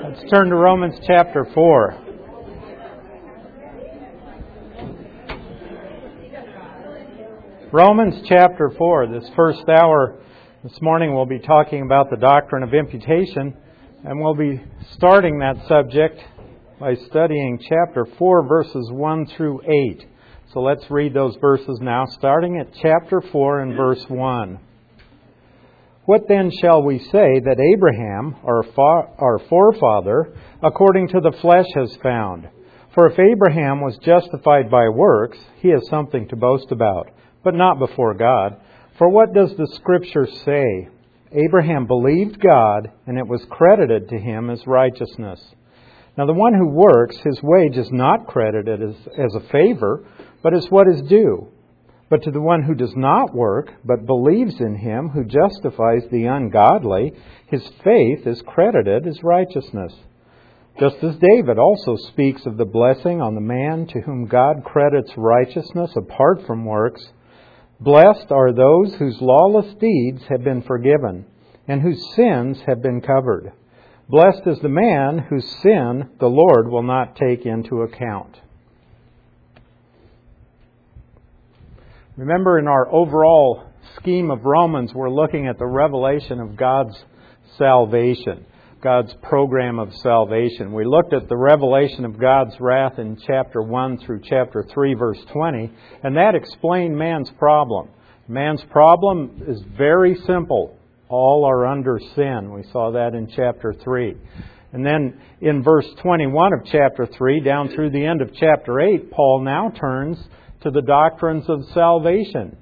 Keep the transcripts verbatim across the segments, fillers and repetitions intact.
Let's turn to Romans chapter four. Romans chapter four. This first hour this morning we'll be talking about the doctrine of imputation, and we'll be starting that subject by studying chapter four, verses one through eight. So let's read those verses now, starting at chapter four and verse one. What then shall we say that Abraham, our, fa- our forefather, according to the flesh has found? For if Abraham was justified by works, he has something to boast about, but not before God. For what does the Scripture say? Abraham believed God, and it was credited to him as righteousness. Now the one who works, his wage is not credited as, as a favor, but as what is due. But to the one who does not work, but believes in Him who justifies the ungodly, his faith is credited as righteousness. Just as David also speaks of the blessing on the man to whom God credits righteousness apart from works. Blessed are those whose lawless deeds have been forgiven, and whose sins have been covered. Blessed is the man whose sin the Lord will not take into account. Remember, in our overall scheme of Romans, we're looking at the revelation of God's salvation, God's program of salvation. We looked at the revelation of God's wrath in chapter one through chapter three, verse twenty, and that explained man's problem. Man's problem is very simple. All are under sin. We saw that in chapter three. And then in verse twenty-one of chapter three, down through the end of chapter eight, Paul now turns to the doctrines of salvation.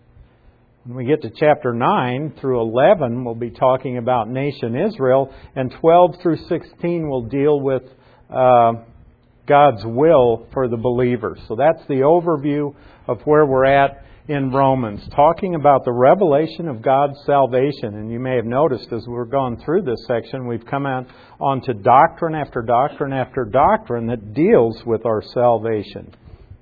When we get to chapter nine through eleven, we'll be talking about nation Israel, and twelve through sixteen will deal with uh, God's will for the believers. So that's the overview of where we're at in Romans, talking about the revelation of God's salvation. And you may have noticed as we're going through this section, we've come out onto doctrine after doctrine after doctrine that deals with our salvation.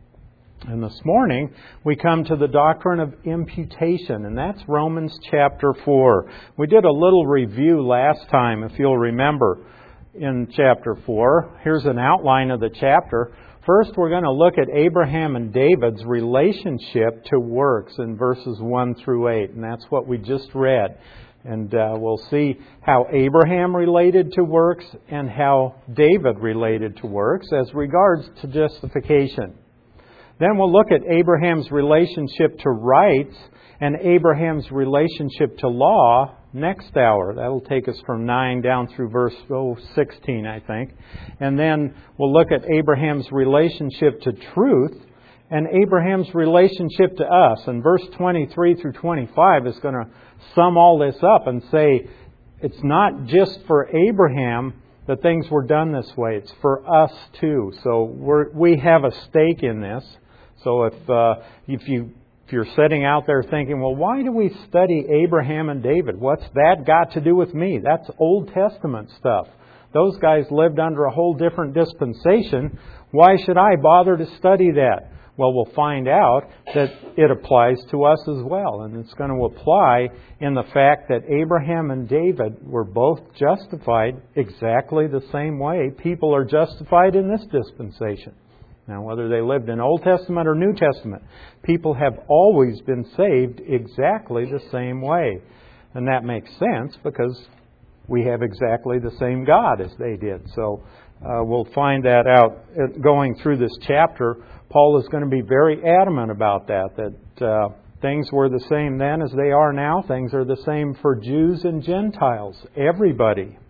And this morning, we come to the doctrine of imputation, and that's Romans chapter four. We did a little review last time, if you'll remember, in chapter four. Here's an outline of the chapter. First, we're going to look at Abraham and David's relationship to works in verses one through eight, and that's what we just read. And uh, we'll see how Abraham related to works and how David related to works as regards to justification. Then we'll look at Abraham's relationship to rights and Abraham's relationship to law next hour. That'll take us from nine down through verse oh, sixteen, I think. And then we'll look at Abraham's relationship to truth and Abraham's relationship to us. And verse twenty-three through twenty-five is going to sum all this up and say it's not just for Abraham that things were done this way. It's for us too. So we're, we have a stake in this. So if uh, if you if you're sitting out there thinking, well, why do we study Abraham and David? What's that got to do with me? That's Old Testament stuff. Those guys lived under a whole different dispensation. Why should I bother to study that? Well, we'll find out that it applies to us as well. And it's going to apply in the fact that Abraham and David were both justified exactly the same way people are justified in this dispensation. Now, whether they lived in Old Testament or New Testament, people have always been saved exactly the same way. And that makes sense because we have exactly the same God as they did. So uh, we'll find that out going through this chapter. Paul is going to be very adamant about that, that uh, things were the same then as they are now. Things are the same for Jews and Gentiles, everybody.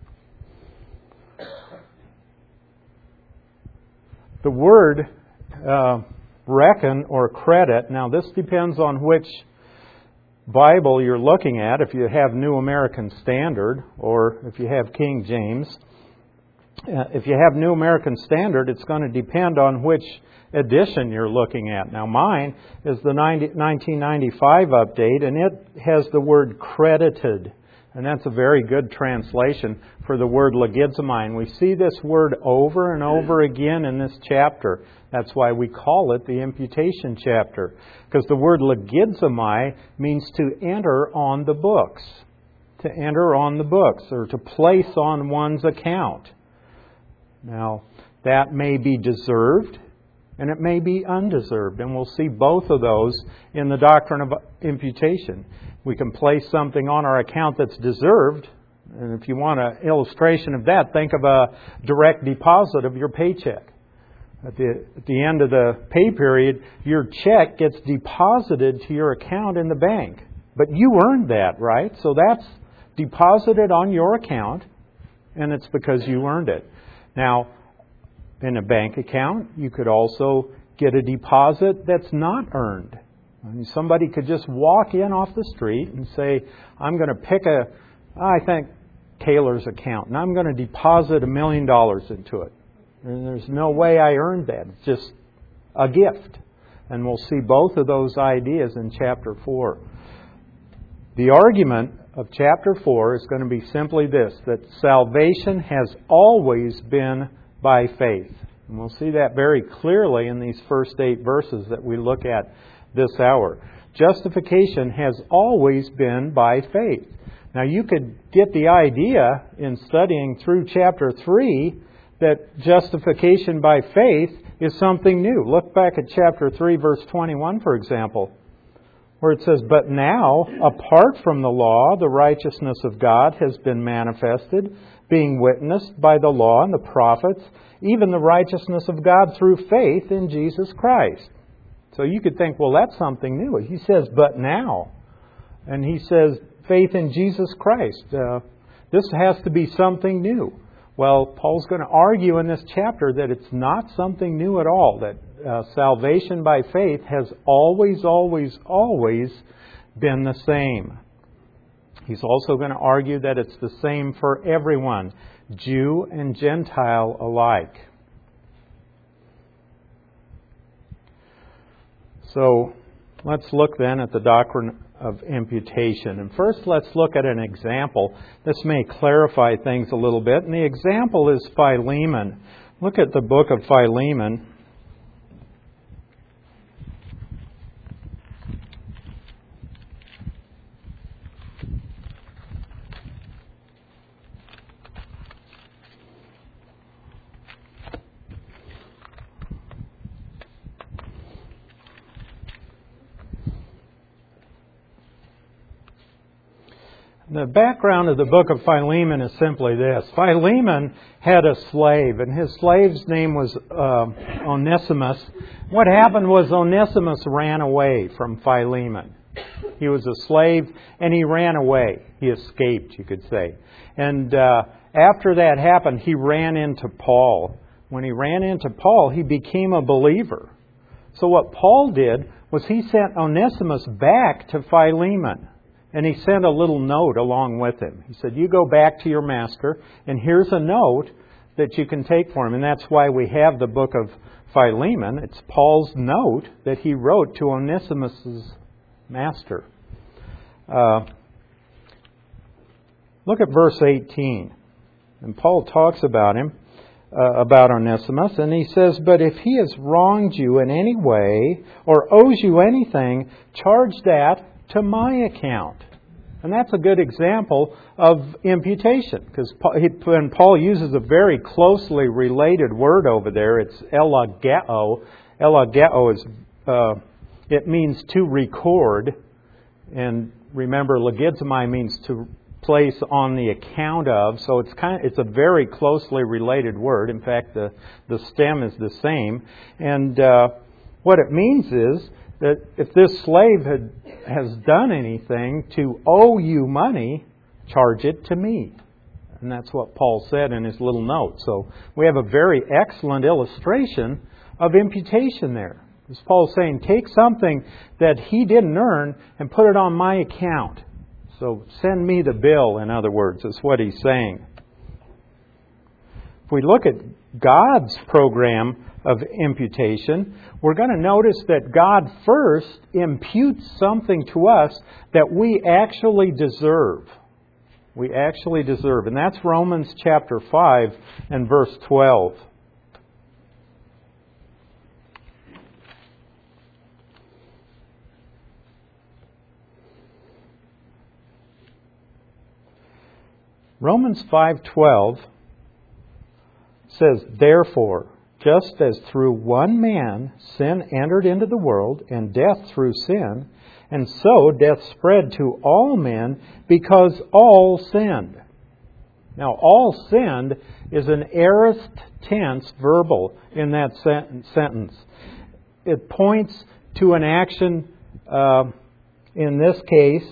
The word uh, reckon or credit, now this depends on which Bible you're looking at. If you have New American Standard or if you have King James. Uh, if you have New American Standard, it's going to depend on which edition you're looking at. Now mine is the nineteen ninety-five update, and it has the word credited. And that's a very good translation for the word logizomai. We see this word over and over again in this chapter. That's why we call it the imputation chapter. Because the word logizomai means to enter on the books. To enter on the books, or to place on one's account. Now, that may be deserved and it may be undeserved. And we'll see both of those in the doctrine of imputation. We can place something on our account that's deserved. And if you want an illustration of that, think of a direct deposit of your paycheck. At the, at the end of the pay period, your check gets deposited to your account in the bank. But you earned that, right? So that's deposited on your account, and it's because you earned it. Now, in a bank account, you could also get a deposit that's not earned. I mean, somebody could just walk in off the street and say, I'm going to pick a, I think, Taylor's account, and I'm going to deposit a million dollars into it. And there's no way I earned that. It's just a gift. And we'll see both of those ideas in chapter four. The argument of chapter four is going to be simply this, that salvation has always been by faith. And we'll see that very clearly in these first eight verses that we look at this hour. Justification has always been by faith. Now you could get the idea in studying through chapter three that justification by faith is something new. Look back at chapter three, verse twenty-one, for example, where it says, But now, apart from the law, the righteousness of God has been manifested, being witnessed by the law and the prophets, even the righteousness of God through faith in Jesus Christ. So you could think, well, that's something new. He says, but now. And he says, faith in Jesus Christ. Uh, this has to be something new. Well, Paul's going to argue in this chapter that it's not something new at all, that uh, salvation by faith has always, always, always been the same. He's also going to argue that it's the same for everyone, Jew and Gentile alike. So let's look then at the doctrine of imputation. And first, let's look at an example. This may clarify things a little bit. And the example is Philemon. Look at the book of Philemon. The background of the book of Philemon is simply this. Philemon had a slave, and his slave's name was uh, Onesimus. What happened was Onesimus ran away from Philemon. He was a slave, and he ran away. He escaped, you could say. And uh, after that happened, he ran into Paul. When he ran into Paul, he became a believer. So what Paul did was he sent Onesimus back to Philemon. And he sent a little note along with him. He said, you go back to your master, and here's a note that you can take for him. And that's why we have the book of Philemon. It's Paul's note that he wrote to Onesimus' master. Uh, look at verse eighteen. And Paul talks about him, uh, about Onesimus, and he says, But if he has wronged you in any way, or owes you anything, charge that to my account. And that's a good example of imputation, because when Paul uses a very closely related word over there, it's elageo. Elageo is uh, it means to record, and remember, legizomai means to place on the account of. So it's kind of, it's a very closely related word. In fact, the the stem is the same, and uh, what it means is that if this slave had, has done anything to owe you money, charge it to me. And that's what Paul said in his little note. So we have a very excellent illustration of imputation there. As Paul's saying, take something that he didn't earn and put it on my account. So send me the bill, in other words, is what he's saying. If we look at God's program of imputation, we're going to notice that God first imputes something to us that we actually deserve. We actually deserve. And that's Romans chapter five and verse twelve. Romans five twelve says, therefore, just as through one man sin entered into the world, and death through sin, and so death spread to all men because all sinned. Now, all sinned is an aorist tense verbal in that sentence. It points to an action, uh, in this case,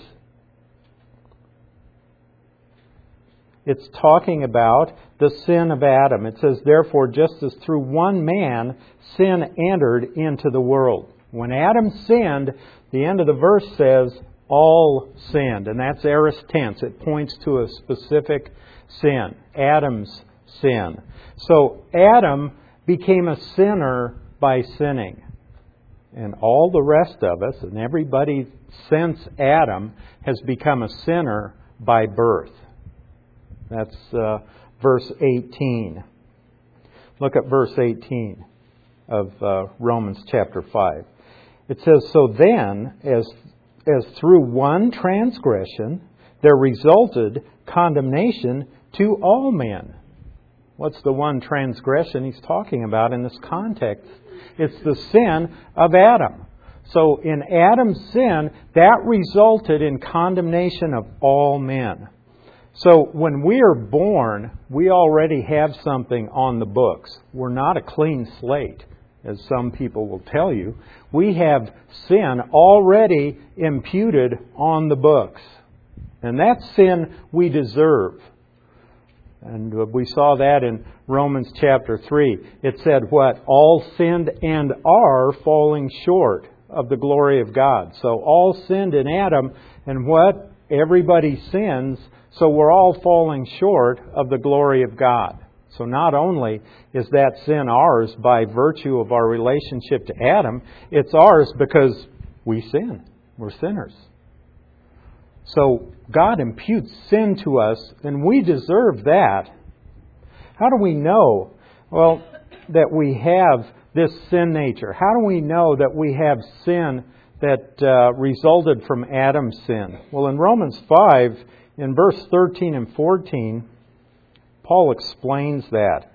it's talking about the sin of Adam. It says, therefore, just as through one man sin entered into the world. When Adam sinned, the end of the verse says, all sinned. And that's aorist tense. It points to a specific sin, Adam's sin. So Adam became a sinner by sinning. And all the rest of us, and everybody since Adam, has become a sinner by birth. That's uh, verse eighteen. Look at verse eighteen of uh, Romans chapter five. It says, so then, as, as through one transgression, there resulted condemnation to all men. What's the one transgression he's talking about in this context? It's the sin of Adam. So in Adam's sin, that resulted in condemnation of all men. So when we are born, we already have something on the books. We're not a clean slate, as some people will tell you. We have sin already imputed on the books. And that sin we deserve. And we saw that in Romans chapter three. It said what? All sinned and are falling short of the glory of God. So all sinned in Adam, and what? Everybody sins, so we're all falling short of the glory of God. So not only is that sin ours by virtue of our relationship to Adam, it's ours because we sin. We're sinners. So God imputes sin to us, and we deserve that. How do we know, well, that we have this sin nature? How do we know that we have sin that uh, resulted from Adam's sin? Well, in Romans five, in verse thirteen and fourteen, Paul explains that.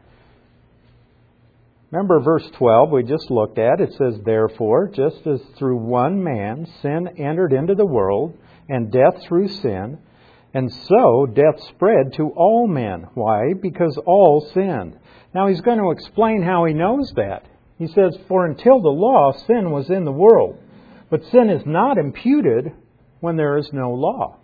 Remember verse twelve we just looked at. It says, therefore, just as through one man sin entered into the world, and death through sin, and so death spread to all men. Why? Because all sinned. Now he's going to explain how he knows that. He says, for until the law, sin was in the world. But sin is not imputed when there is no law.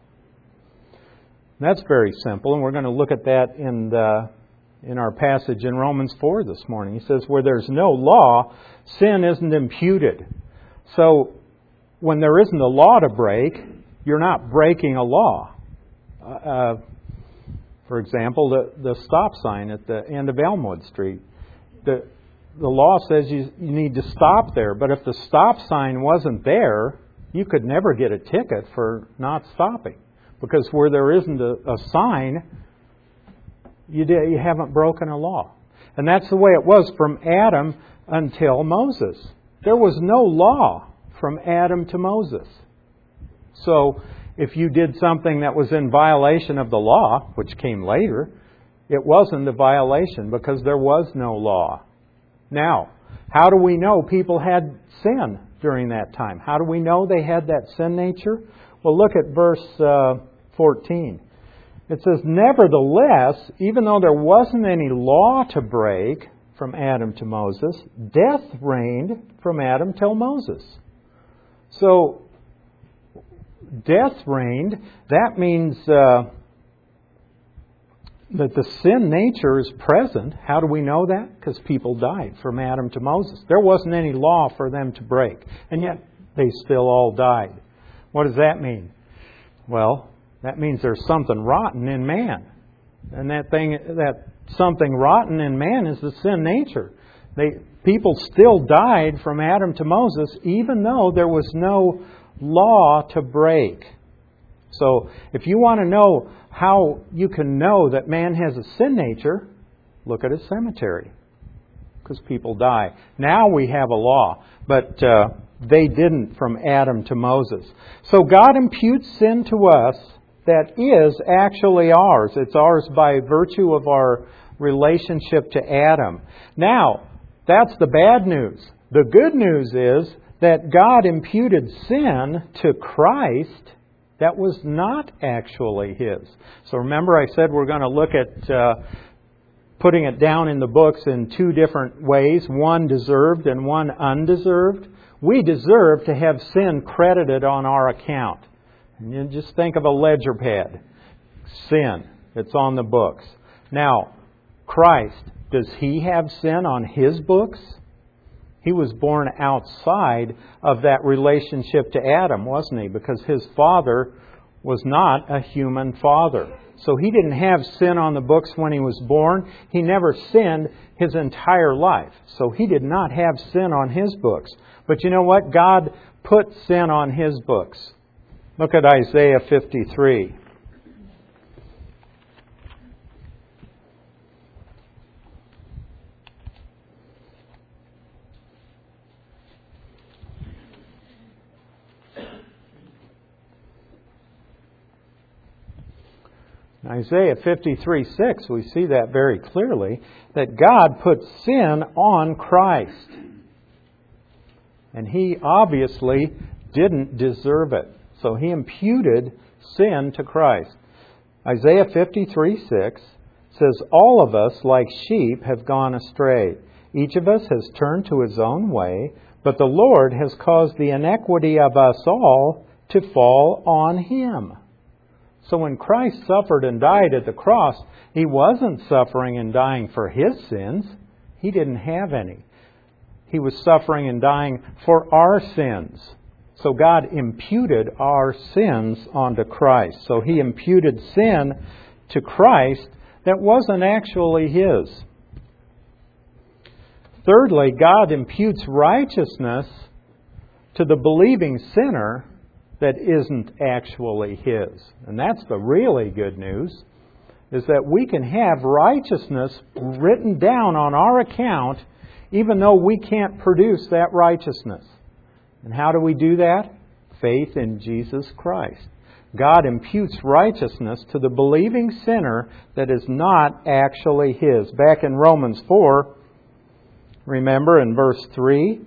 That's very simple, and we're going to look at that in the, in our passage in Romans four this morning. He says, where there's no law, sin isn't imputed. So when there isn't a law to break, you're not breaking a law. Uh, for example, the, the stop sign at the end of Elmwood Street. The, the law says you, you need to stop there. But if the stop sign wasn't there, you could never get a ticket for not stopping. Because where there isn't a, a sign, you, you haven't broken a law. And that's the way it was from Adam until Moses. There was no law from Adam to Moses. So if you did something that was in violation of the law, which came later, it wasn't a violation because there was no law. Now, how do we know people had sin during that time? How do we know they had that sin nature? Well, look at verse uh, fourteen. It says, nevertheless, even though there wasn't any law to break from Adam to Moses, death reigned from Adam till Moses. So, death reigned. That means uh, that the sin nature is present. How do we know that? Because people died from Adam to Moses. There wasn't any law for them to break. And yet, they still all died. What does that mean? Well, that means there's something rotten in man. And that thing, that something rotten in man is the sin nature. They, people still died from Adam to Moses, even though there was no law to break. So if you want to know how you can know that man has a sin nature, look at a cemetery. Because people die. Now we have a law, but uh, they didn't from Adam to Moses. So God imputes sin to us that is actually ours. It's ours by virtue of our relationship to Adam. Now, that's the bad news. The good news is that God imputed sin to Christ that was not actually His. So remember I said we're going to look at uh, putting it down in the books in two different ways, one deserved and one undeserved. We deserve to have sin credited on our account. And you just think of a ledger pad. Sin. It's on the books. Now, Christ, does He have sin on His books? He was born outside of that relationship to Adam, wasn't He? Because His father was not a human father. So He didn't have sin on the books when He was born. He never sinned His entire life. So He did not have sin on His books. But you know what? God put sin on His books. Look at Isaiah fifty-three. In Isaiah fifty-three six, we see that very clearly, that God put sin on Christ. And He obviously didn't deserve it. So He imputed sin to Christ. Isaiah fifty-three six says, "All of us, like sheep, have gone astray. Each of us has turned to his own way, but the Lord has caused the iniquity of us all to fall on Him." So when Christ suffered and died at the cross, He wasn't suffering and dying for His sins. He didn't have any. He was suffering and dying for our sins. So God imputed our sins onto Christ. So He imputed sin to Christ that wasn't actually His. Thirdly, God imputes righteousness to the believing sinner that isn't actually His. And that's the really good news, is that we can have righteousness written down on our account even though we can't produce that righteousness. And how do we do that? Faith in Jesus Christ. God imputes righteousness to the believing sinner that is not actually His. Back in Romans four, remember in verse three,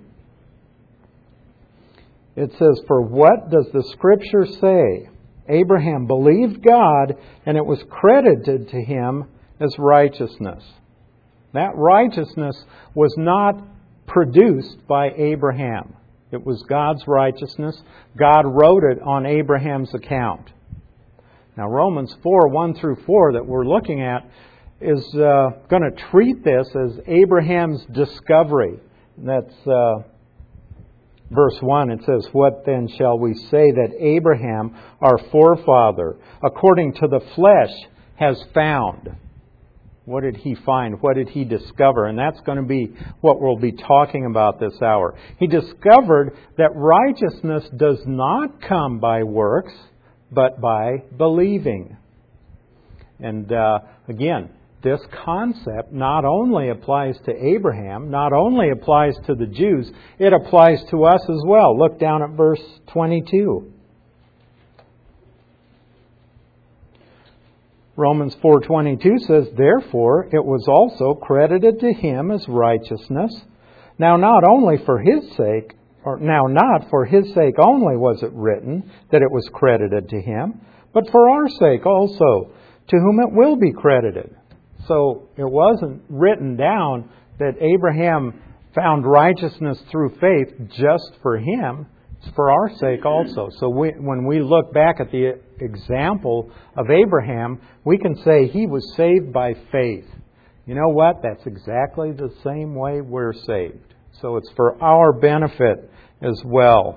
it says, "For what does the Scripture say? Abraham believed God, and it was credited to him as righteousness." That righteousness was not produced by Abraham. It was God's righteousness. God wrote it on Abraham's account. Now, Romans four, one through four that we're looking at is uh, going to treat this as Abraham's discovery. That's uh, verse one. It says, "What then shall we say that Abraham, our forefather, according to the flesh, has found?" What did he find? What did he discover? And that's going to be what we'll be talking about this hour. He discovered that righteousness does not come by works, but by believing. And uh, again, this concept not only applies to Abraham, not only applies to the Jews, it applies to us as well. Look down at verse twenty-two. Romans four twenty-two says, "Therefore it was also credited to him as righteousness. Now not only for his sake, or now not for his sake only was it written that it was credited to him, but for our sake also, to whom it will be credited." So it wasn't written down that Abraham found righteousness through faith just for him. It's for our sake also. So we, when we look back at the example of Abraham, we can say he was saved by faith. You know what? That's exactly the same way we're saved. So it's for our benefit as well.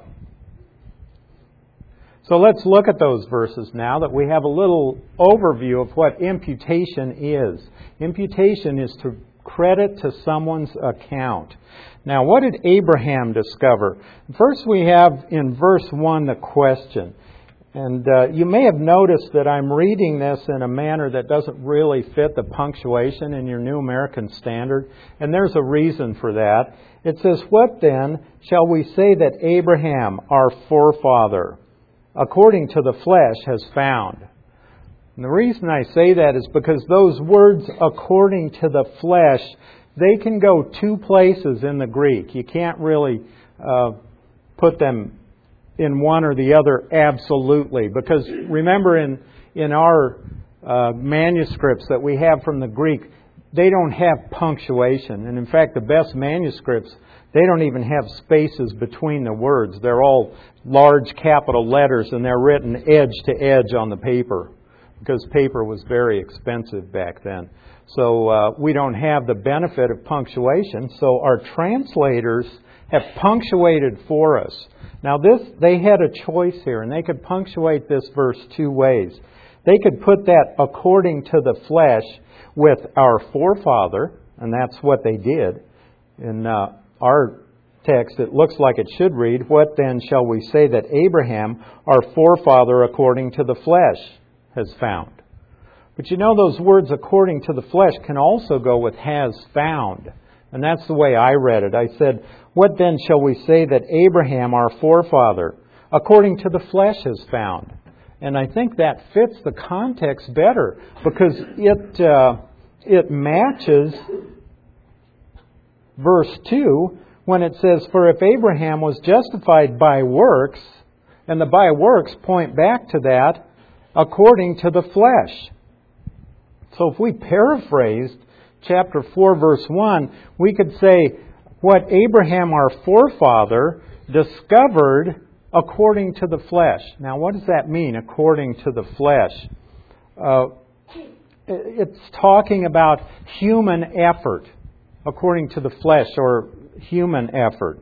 So let's look at those verses now that we have a little overview of what imputation is. Imputation is to credit to someone's account. Now, what did Abraham discover? First, we have in verse one the question. And uh, you may have noticed that I'm reading this in a manner that doesn't really fit the punctuation in your New American Standard. And there's a reason for that. It says, "What then shall we say that Abraham, our forefather, according to the flesh, has found?" And the reason I say that is because those words, according to the flesh, they can go two places in the Greek. You can't really uh, put them in one or the other absolutely. Because remember, in, in our uh, manuscripts that we have from the Greek, they don't have punctuation. And in fact, the best manuscripts, they don't even have spaces between the words. They're all large capital letters, and they're written edge to edge on the paper, because paper was very expensive back then. So uh, we don't have the benefit of punctuation. So our translators have punctuated for us. Now this, they had a choice here, and they could punctuate this verse two ways. They could put that according to the flesh with our forefather, and that's what they did. In uh, our text, it looks like it should read, "What then shall we say that Abraham, our forefather according to the flesh, has found?" But you know, those words according to the flesh can also go with has found. And that's the way I read it. I said, "What then shall we say that Abraham, our forefather, according to the flesh has found?" And I think that fits the context better, because it uh, it matches verse two when it says, "For if Abraham was justified by works," and the by works point back to that, according to the flesh. So if we paraphrased chapter four, verse one, we could say, what Abraham, our forefather, discovered according to the flesh. Now, what does that mean, according to the flesh? Uh, it's talking about human effort, according to the flesh, or human effort.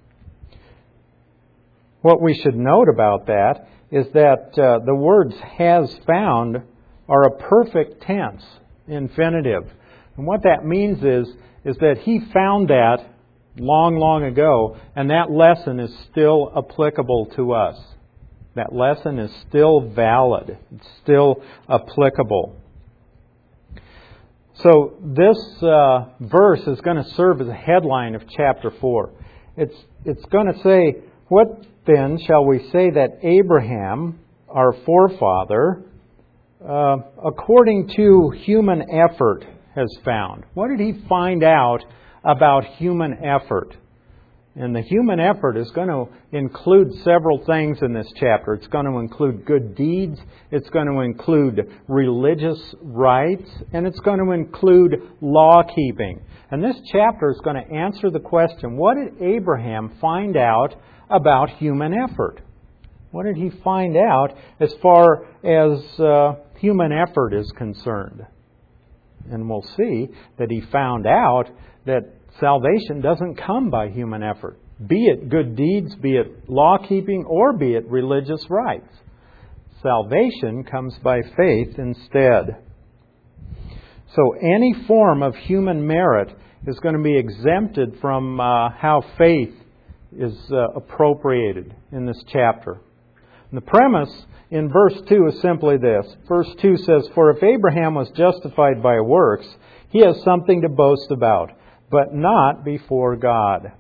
What we should note about that is that uh, the words has found are a perfect tense, infinitive. And what that means is, is that he found that long, long ago, and that lesson is still applicable to us. That lesson is still valid. It's still applicable. So this uh, verse is going to serve as a headline of chapter four. It's, it's going to say, "What then shall we say that Abraham, our forefather, uh, according to human effort, has found?" What did he find out about human effort? And the human effort is going to include several things in this chapter. It's going to include good deeds, it's going to include religious rites, and it's going to include law keeping. And this chapter is going to answer the question, what did Abraham find out about human effort? What did he find out as far as uh, human effort is concerned? And we'll see that he found out that salvation doesn't come by human effort, be it good deeds, be it law-keeping, or be it religious rites. Salvation comes by faith instead. So any form of human merit is going to be exempted from uh, how faith is uh, appropriated in this chapter. And the premise in verse two is simply this. Verse two says, "For if Abraham was justified by works, he has something to boast about, but not before God."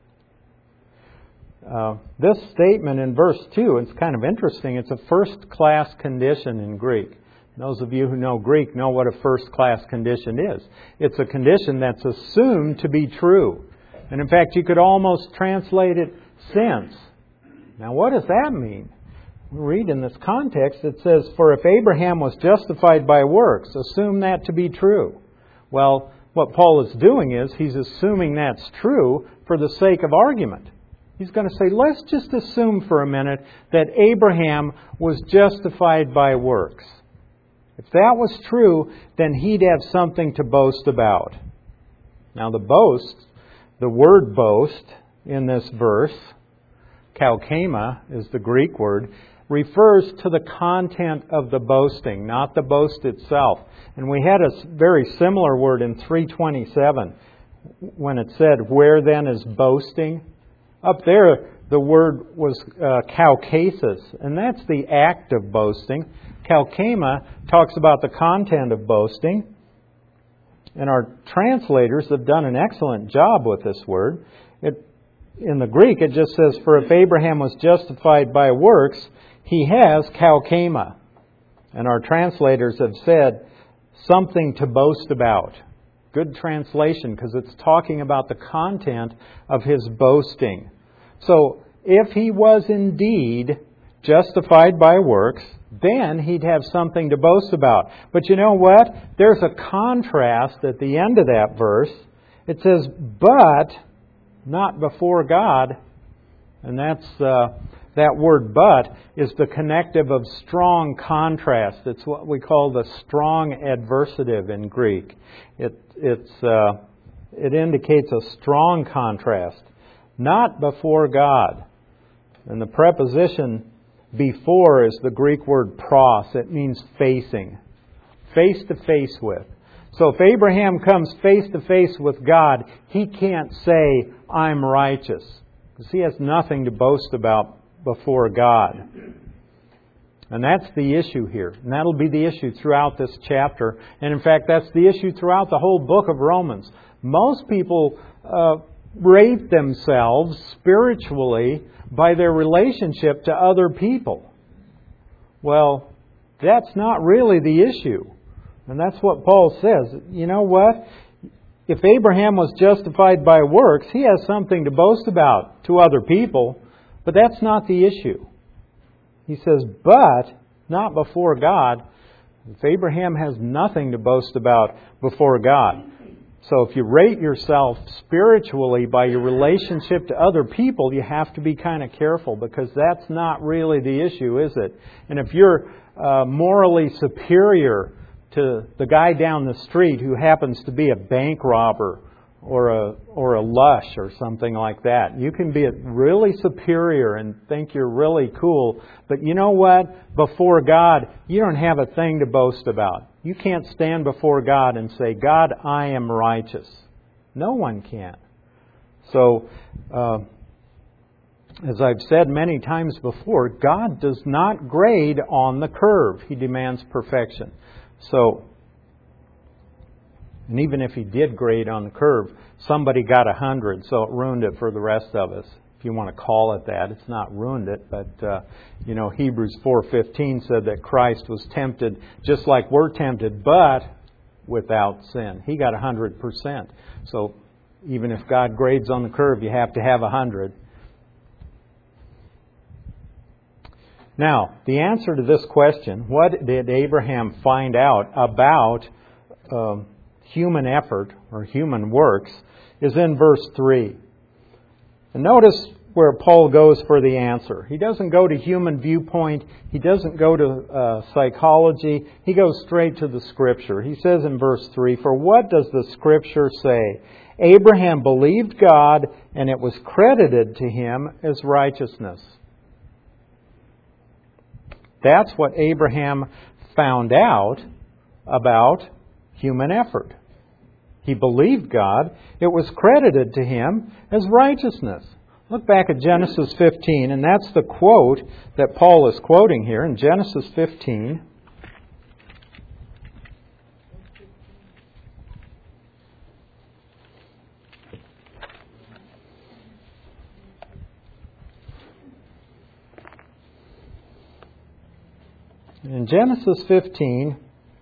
Uh, this statement in verse two, it's kind of interesting. It's a first-class condition in Greek. Those of you who know Greek know what a first-class condition is. It's a condition that's assumed to be true. And in fact, you could almost translate it since. Now, what does that mean? We read in this context, it says, "For if Abraham was justified by works," assume that to be true. Well, what Paul is doing is he's assuming that's true for the sake of argument. He's going to say, let's just assume for a minute that Abraham was justified by works. If that was true, then he'd have something to boast about. Now the boast, the word boast in this verse, kaukema is the Greek word, refers to the content of the boasting, not the boast itself. And we had a very similar word in three twenty-seven when it said, "Where then is boasting?" Up there, the word was uh, kaukasis, and that's the act of boasting. Kaukema talks about the content of boasting. And our translators have done an excellent job with this word. It, in the Greek, it just says, "For if Abraham was justified by works, he has kaukema." And our translators have said, something to boast about. Good translation, because it's talking about the content of his boasting. So, if he was indeed justified by works, then he'd have something to boast about. But you know what? There's a contrast at the end of that verse. It says, but not before God. And that's uh, that word but is the connective of strong contrast. It's what we call the strong adversative in Greek. It it's uh, it indicates a strong contrast. Not before God. And the preposition before is the Greek word pros. It means facing. Face to face with. So if Abraham comes face to face with God, he can't say, I'm righteous. Because he has nothing to boast about before God. And that's the issue here. And that'll be the issue throughout this chapter. And in fact, that's the issue throughout the whole book of Romans. Most people uh, rate themselves spiritually by their relationship to other people. Well, that's not really the issue. And that's what Paul says. You know what? If Abraham was justified by works, he has something to boast about to other people, but that's not the issue. He says, but not before God. If Abraham has nothing to boast about before God. So if you rate yourself spiritually by your relationship to other people, you have to be kind of careful, because that's not really the issue, is it? And if you're uh, morally superior to the guy down the street who happens to be a bank robber or a or a lush or something like that, you can be really superior and think you're really cool. But you know what? Before God, you don't have a thing to boast about. You can't stand before God and say, God, I am righteous. No one can. So, uh, as I've said many times before, God does not grade on the curve. He demands perfection. So, and even if He did grade on the curve, somebody got a hundred, so it ruined it for the rest of us. If you want to call it that, it's not ruined it, but uh, you know, Hebrews four fifteen said that Christ was tempted just like we're tempted, but without sin. He got a hundred percent. So even if God grades on the curve, you have to have a hundred. Now, the answer to this question, what did Abraham find out about um, human effort or human works, is in verse three. And notice where Paul goes for the answer. He doesn't go to human viewpoint. He doesn't go to uh, psychology. He goes straight to the Scripture. He says in verse three, for what does the Scripture say? Abraham believed God, and it was credited to him as righteousness. That's what Abraham found out about human effort. He believed God. It was credited to him as righteousness. Look back at Genesis fifteen, and that's the quote that Paul is quoting here in Genesis fifteen. In Genesis fifteen,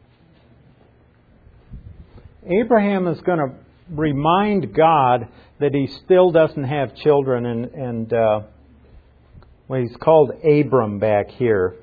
Abraham is going to remind God that he still doesn't have children, and, and uh, well, he's called Abram back here.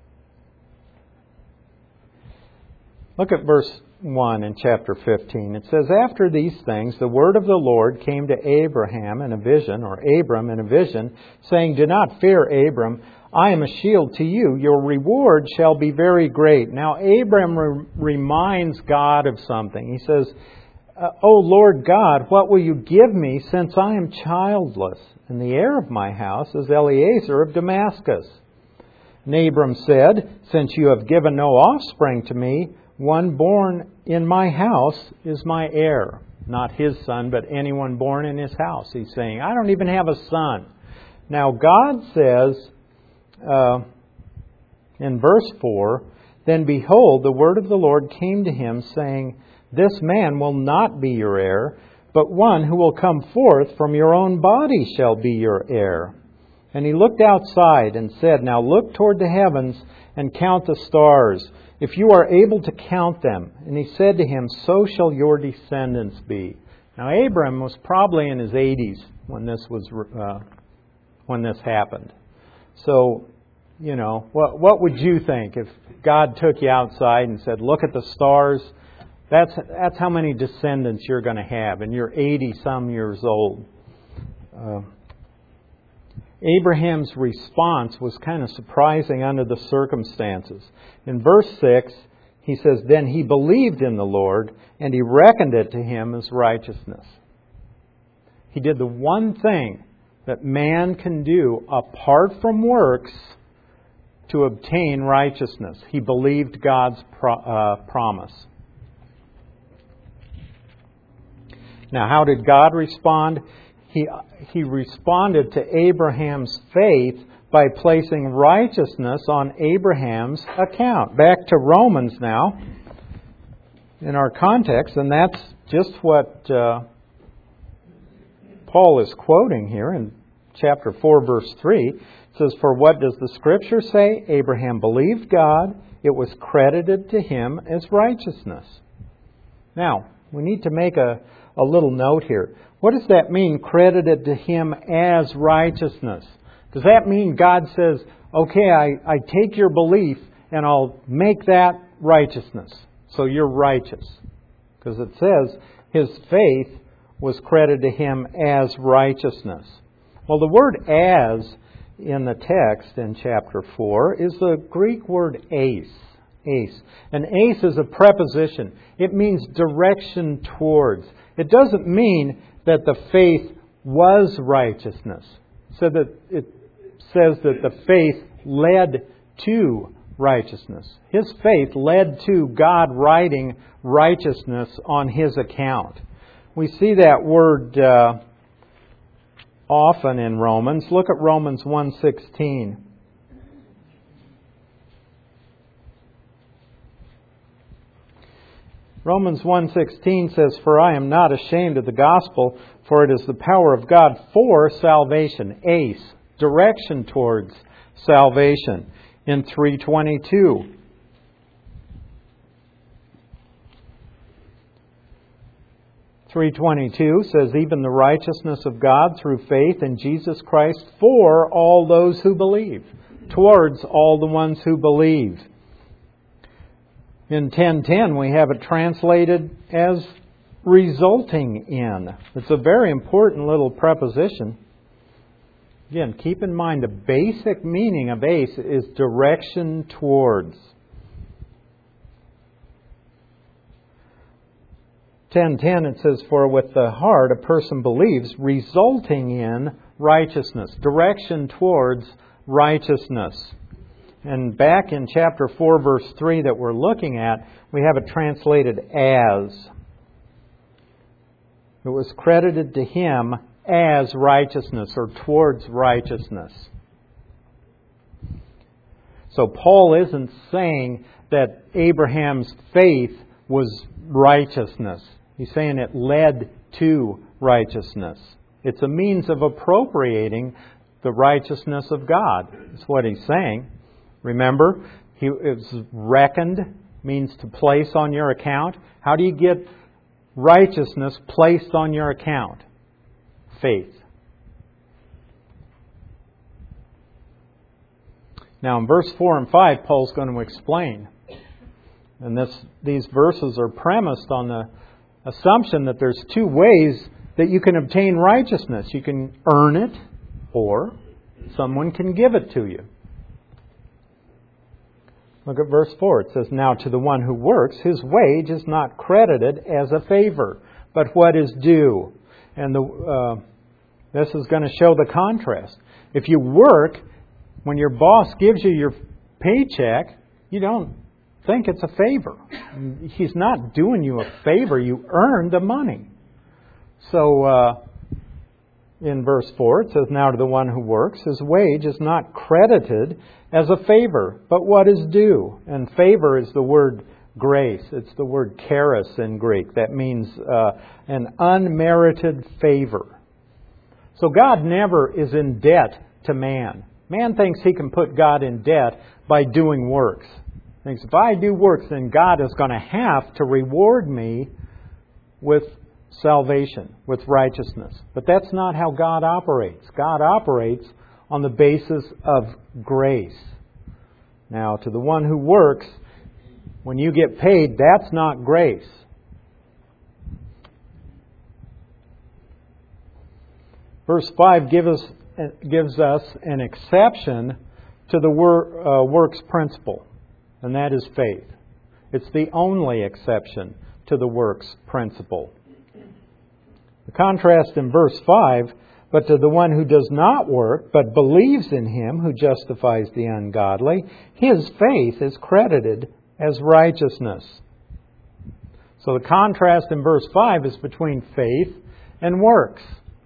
Look at verse one in chapter fifteen. It says, after these things, the word of the Lord came to Abraham in a vision, or Abram in a vision, saying, do not fear, Abram. I am a shield to you. Your reward shall be very great. Now, Abram re- reminds God of something. He says, O Lord God, what will you give me since I am childless? And the heir of my house is Eliezer of Damascus. And Abram said, since you have given no offspring to me, one born in my house is my heir. Not his son, but anyone born in his house. He's saying, I don't even have a son. Now, God says, Uh, in verse four, then behold, the word of the Lord came to him, saying, this man will not be your heir, but one who will come forth from your own body shall be your heir. And he looked outside and said, Now look toward the heavens and count the stars, if you are able to count them. And he said to him, So shall your descendants be. Now Abram was probably in his eighties when this was uh, when this happened. So, you know, what what would you think if God took you outside and said, Look at the stars? That's that's how many descendants you're going to have, and you're eighty-some years old. Uh, Abraham's response was kind of surprising under the circumstances. In verse six, he says, Then he believed in the Lord, and he reckoned it to him as righteousness. He did the one thing that man can do apart from works to obtain righteousness. He believed God's pro- uh, promise. Now, how did God respond? He, he responded to Abraham's faith by placing righteousness on Abraham's account. Back to Romans now, in our context, and that's just what uh, Paul is quoting here in chapter four, verse three. It says, For what does the Scripture say? Abraham believed God. It was credited to him as righteousness. Now, we need to make a, a little note here. What does that mean, credited to him as righteousness? Does that mean God says, okay, I, I take your belief and I'll make that righteousness, so you're righteous? Because it says his faith was credited to him as righteousness. Well, the word as in the text in chapter four is the Greek word eis. Eis. And eis is a preposition. It means direction towards. It doesn't mean that the faith was righteousness. So that it says that the faith led to righteousness. His faith led to God writing righteousness on his account. We see that word uh, often in Romans. Look at Romans one sixteen. Romans one sixteen says, For I am not ashamed of the gospel, for it is the power of God for salvation. Eis, direction towards salvation. In three twenty-two. three twenty-two says, Even the righteousness of God through faith in Jesus Christ for all those who believe. Towards all the ones who believe. In ten ten, we have it translated as resulting in. It's a very important little preposition. Again, keep in mind the basic meaning of eis is direction towards. ten ten, it says, For with the heart a person believes, resulting in righteousness. Direction towards righteousness. And back in chapter four, verse three that we're looking at, we have it translated as. It was credited to him as righteousness or towards righteousness. So Paul isn't saying that Abraham's faith was righteousness. He's saying it led to righteousness. It's a means of appropriating the righteousness of God. That's what he's saying. Remember, he is reckoned, means to place on your account. How do you get righteousness placed on your account? Faith. Now in verse four and five, Paul's going to explain. And this, these verses are premised on the assumption that there's two ways that you can obtain righteousness. You can earn it, or someone can give it to you. Look at verse four. It says, Now to the one who works, his wage is not credited as a favor, but what is due. And the, uh, this is going to show the contrast. If you work, when your boss gives you your paycheck, you don't think it's a favor. He's not doing you a favor. You earned the money. So, uh, in verse four, it says, Now to the one who works, his wage is not credited as a favor, but what is due. And favor is the word grace. It's the word charis in Greek. That means uh, an unmerited favor. So God never is in debt to man. Man thinks he can put God in debt by doing works. Thinks if I do works, then God is going to have to reward me with salvation, with righteousness. But that's not how God operates. God operates on the basis of grace. Now, to the one who works, when you get paid, that's not grace. Verse five gives us, gives us an exception to the wor- uh, works principle, and that is faith. It's the only exception to the works principle. The contrast in verse five, but to the one who does not work, but believes in Him who justifies the ungodly, his faith is credited as righteousness. So the contrast in verse five is between faith and works.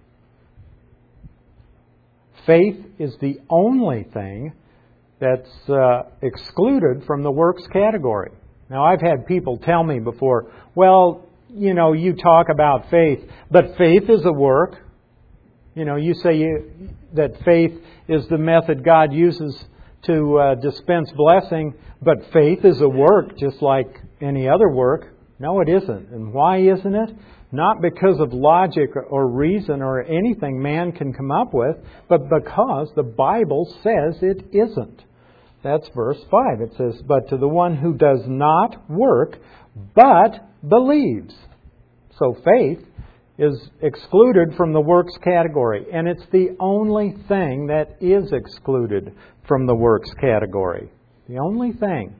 Faith is the only thing that's uh, excluded from the works category. Now, I've had people tell me before, well, you know, you talk about faith, but faith is a work. You know, you say you, that faith is the method God uses to uh, dispense blessing, but faith is a work just like any other work. No, it isn't. And why isn't it? Not because of logic or reason or anything man can come up with, but because the Bible says it isn't. That's verse five. It says, but to the one who does not work, but believes. So faith is excluded from the works category, and it's the only thing that is excluded from the works category. The only thing.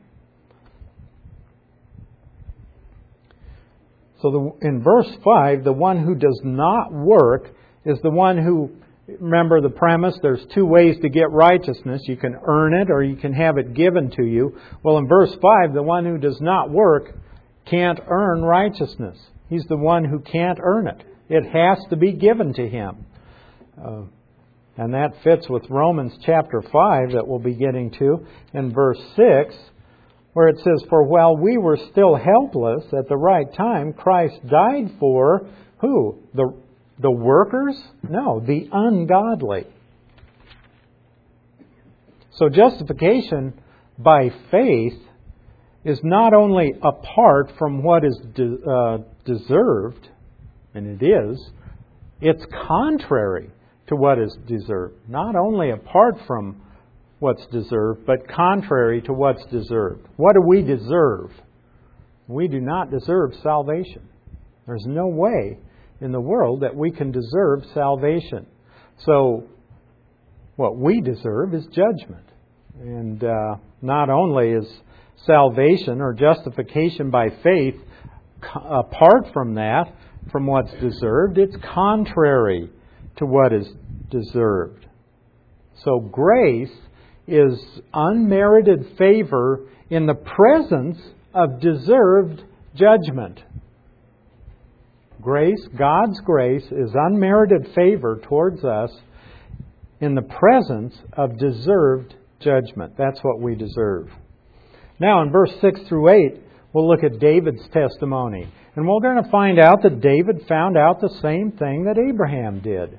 So the, in verse five, the one who does not work is the one who, remember the premise, there's two ways to get righteousness. You can earn it or you can have it given to you. Well, in verse five, the one who does not work can't earn righteousness. He's the one who can't earn it. It has to be given to him. Uh, and that fits with Romans chapter five that we'll be getting to in verse six, where it says, for while we were still helpless at the right time, Christ died for who? The, the workers? No, the ungodly. So justification by faith is not only apart from what is de- uh, deserved, and it is, it's contrary to what is deserved. Not only apart from what's deserved, but contrary to what's deserved. What do we deserve? We do not deserve salvation. There's no way in the world that we can deserve salvation. So what we deserve is judgment. And uh, not only is salvation or justification by faith apart from that, from what's deserved, it's contrary to what is deserved. So grace is unmerited favor in the presence of deserved judgment. Grace, God's grace, is unmerited favor towards us in the presence of deserved judgment. That's what we deserve. Now in verse six through eight, we'll look at David's testimony. And we're going to find out that David found out the same thing that Abraham did.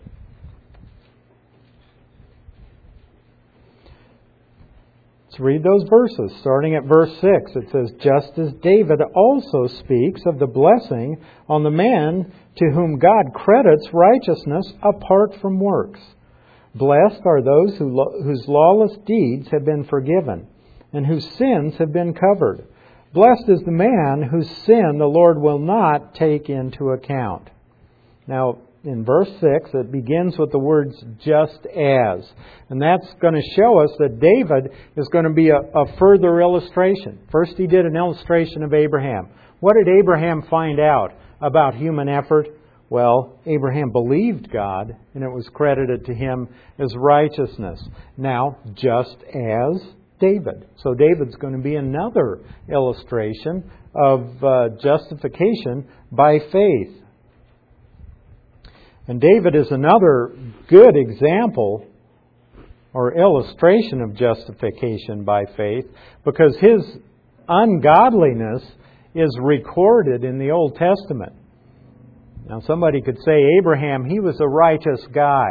Let's read those verses. Starting at verse six, it says, just as David also speaks of the blessing on the man to whom God credits righteousness apart from works. Blessed are those who, whose lawless deeds have been forgiven and whose sins have been covered. Blessed is the man whose sin the Lord will not take into account. Now, in verse six, it begins with the words, just as. And that's going to show us that David is going to be a, a further illustration. First, he did an illustration of Abraham. What did Abraham find out about human effort? Well, Abraham believed God, and it was credited to him as righteousness. Now, just as David. So David's going to be another illustration of uh, justification by faith. And David is another good example or illustration of justification by faith because his ungodliness is recorded in the Old Testament. Now somebody could say, Abraham, he was a righteous guy.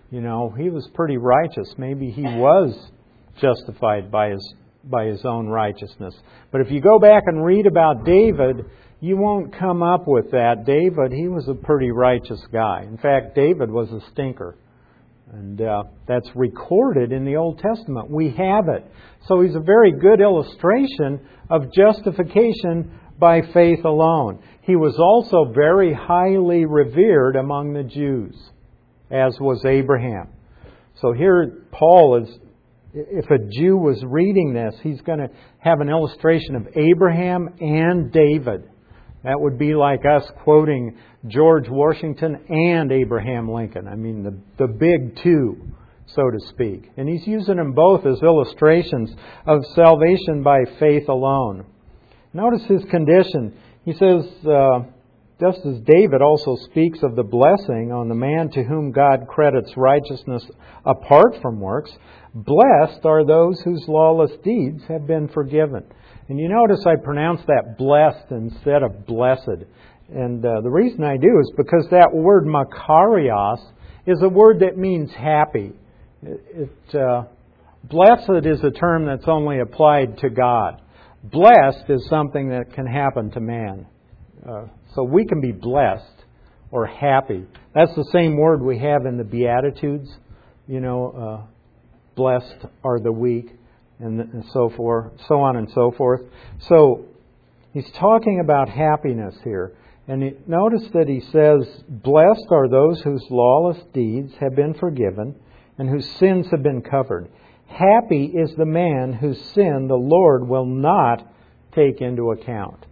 You know, he was pretty righteous. Maybe he was justified by his by his own righteousness. But if you go back and read about David, you won't come up with that. David, he was a pretty righteous guy. In fact, David was a stinker. And uh, that's recorded in the Old Testament. We have it. So he's a very good illustration of justification by faith alone. He was also very highly revered among the Jews, as was Abraham. So here Paul is, if a Jew was reading this, he's going to have an illustration of Abraham and David. That would be like us quoting George Washington and Abraham Lincoln. I mean, the, the big two, so to speak. And he's using them both as illustrations of salvation by faith alone. Notice his condition. He says, uh, just as David also speaks of the blessing on the man to whom God credits righteousness apart from works, blessed are those whose lawless deeds have been forgiven. And you notice I pronounce that blessed instead of blessed. And uh, the reason I do is because that word makarios is a word that means happy. It, it, uh, blessed is a term that's only applied to God. Blessed is something that can happen to man. Uh, so we can be blessed or happy. That's the same word we have in the Beatitudes. You know, uh, blessed are the weak. And so forth, so on and so forth. So he's talking about happiness here. And notice that he says, blessed are those whose lawless deeds have been forgiven and whose sins have been covered. Happy is the man whose sin the Lord will not take into account.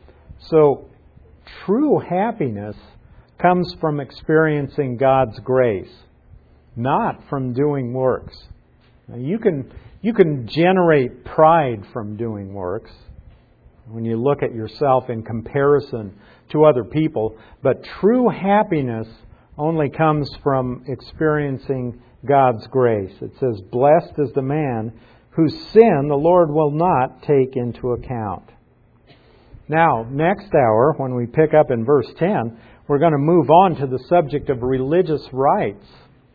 So true happiness comes from experiencing God's grace, not from doing works. Now you can you can generate pride from doing works when you look at yourself in comparison to other people, but true happiness only comes from experiencing God's grace. It says, blessed is the man whose sin the Lord will not take into account. Now, next hour, when we pick up in verse ten, we're going to move on to the subject of religious rites.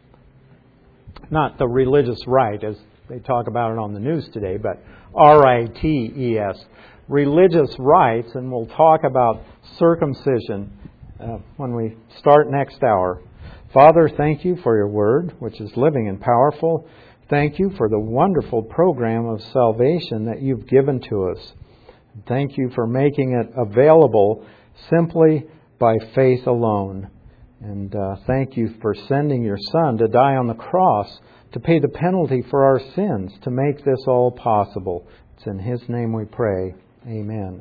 Not the religious rite as they talk about it on the news today, but R I T E S, religious rites, and we'll talk about circumcision uh, when we start next hour. Father, thank you for your word, which is living and powerful. Thank you for the wonderful program of salvation that you've given to us. Thank you for making it available simply by faith alone. And uh, thank you for sending your Son to die on the cross to pay the penalty for our sins, to make this all possible. It's in His name we pray. Amen.